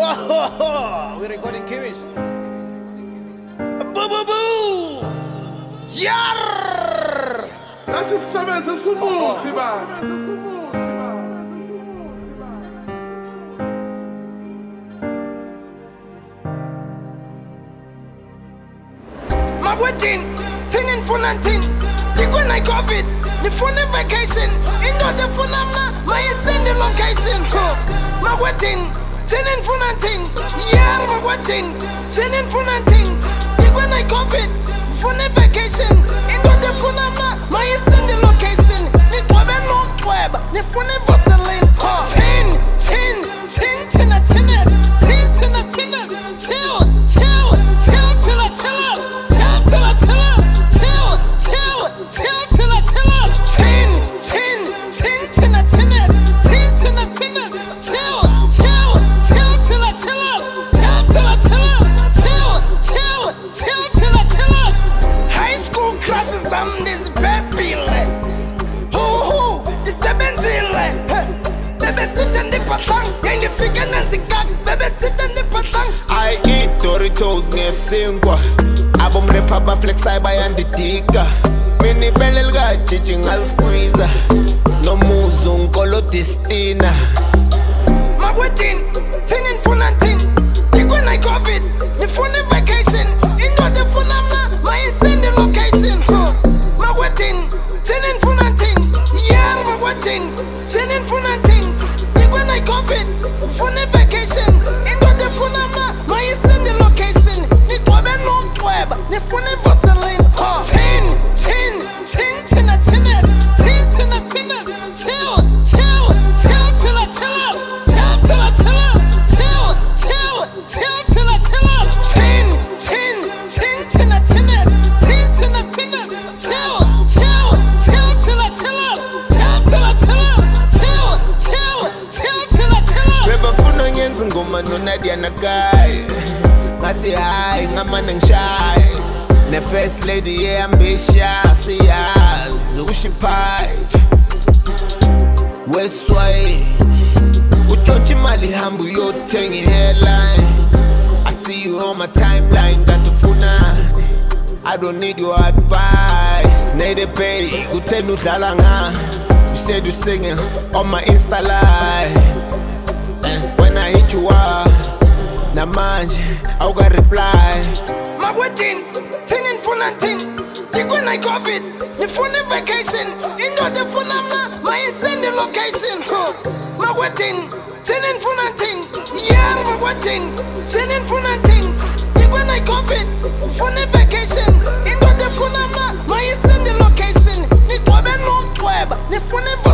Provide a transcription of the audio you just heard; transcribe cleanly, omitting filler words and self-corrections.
We're recording Kiwis. Boo boo boo! Yar! That is Samuel Sumuti, man. My wedding, singing for nothing. Think when I COVID, the phone vacation. In the phone, I'm not my extended location. My wedding, singing for nothing. Yeah, my wedding, singing for nothing. Think when I COVID, phone vacation. In the phone, I'm not my extended location. The twab and no twab, the phone vaseline. I eat Doritos ngesingwa abomrepapa flexible yandidika mini belel gajiji ngal-squeezer nomuzu nkolo distina my wedding, singing for nothing. Think when I COVID, the phone vacation. In the phone, I'm not my extended location. My wedding, singing for nothing. Yeah, my wedding, singing for nothing. Think when I COVID, phone vacation. In the phone, I'm not my extended location. The twab and no twab, the phone vaseline. ngoma nonadia nakai ngathi hayi ngamane ngishaye ne first lady yeah ambitious siyazi ushipipe wesway utshontsha imali hamba uyothenga ihairline I see you on my timeline kantufunani I don't need your advice need a pay kuthena udlala nga you said you singing on my Insta live when I hit you up, namanje, I got reply. My wedding, singing for nothing. Think when I COVID, the phone vacation. In the phone, I'm not my extended location. My wedding, singing for nothing. Yeah, my wedding, singing for nothing. Think when I COVID, phone vacation. In the phone, I'm not my extended location. The twab and no twab, the phone